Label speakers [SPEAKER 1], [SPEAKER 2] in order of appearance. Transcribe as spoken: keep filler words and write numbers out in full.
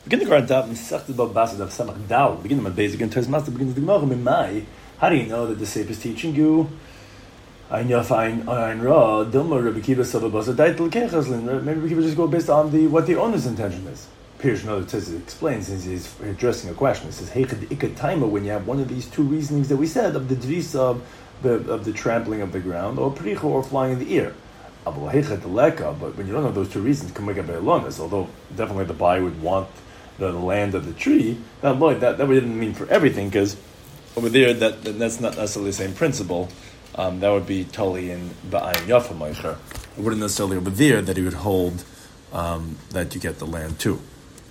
[SPEAKER 1] Beginning of our daf, Masechta Bava Basra daf Samach Dal. Beginning of basic and Teres Master begins the Gemara Mimai. How do you know that the Sefer is teaching you? Ein Yaf Ein Ein Ra Dilma Rabbi Kiva Sava Basa Daitel Kechaslin. Maybe Rabbi Kiva just go based on the what the owner's intention is. Pirush Noda Tzitz explains since he's addressing a question. He says, "Heichad Ikad Taima." When you have one of these two reasonings that we said of the drisa of the of the trampling of the ground, or pricha, or flying in the ear. But when you don't have those two reasons, can make a be'alonis. Although definitely the buyer would want the land of the tree. That that that didn't mean for everything, because over there that, that that's not necessarily the same principle. Um, that would be totally in ba'ayin yafa meicher. It wouldn't necessarily over there that he would hold um, that you get the land too.